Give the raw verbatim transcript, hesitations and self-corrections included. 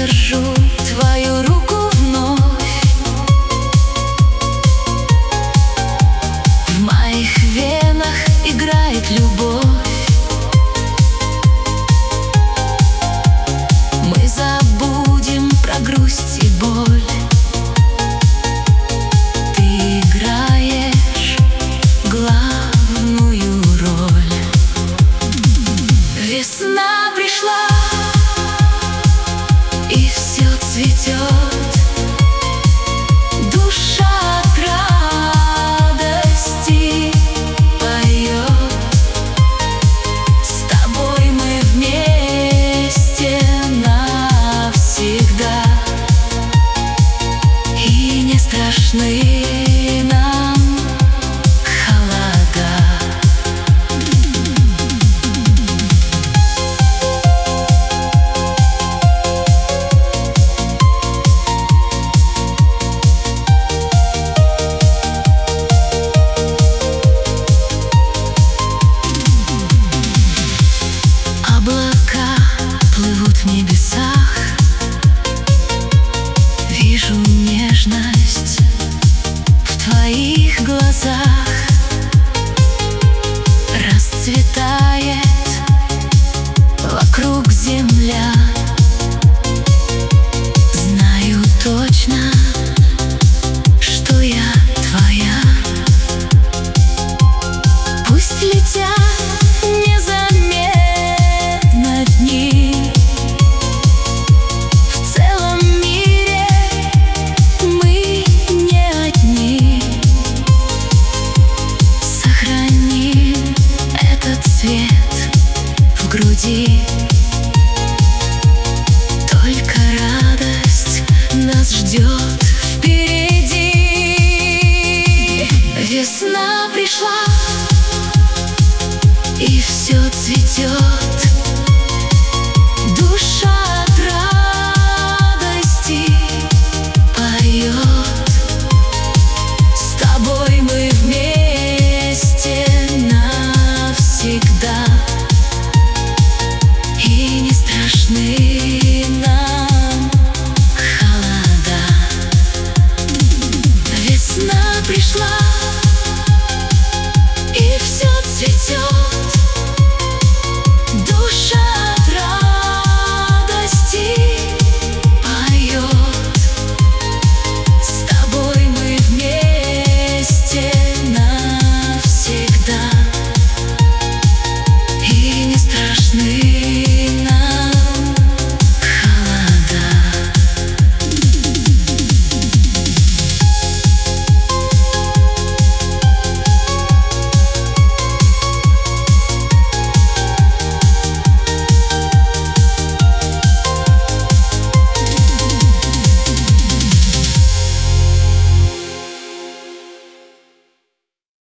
держу твою руку вновь. В моих венах играет любовь. Мы забудем про грусть и боль. Ты играешь главную роль. Весна пришла, и все цветет. Душа от радости поет. С тобой мы вместе навсегда, и не страшны нам холода. Облака плывут в небесах. Вижу нежность в твоих глазах. Расцветает вокруг земля. Знаю точно, что я твоя. Пусть летят незаметно дни. В целом мире мы не одни. Сохрани этот свет в груди. Только радость нас ждет впереди. Весна пришла, и все цветет.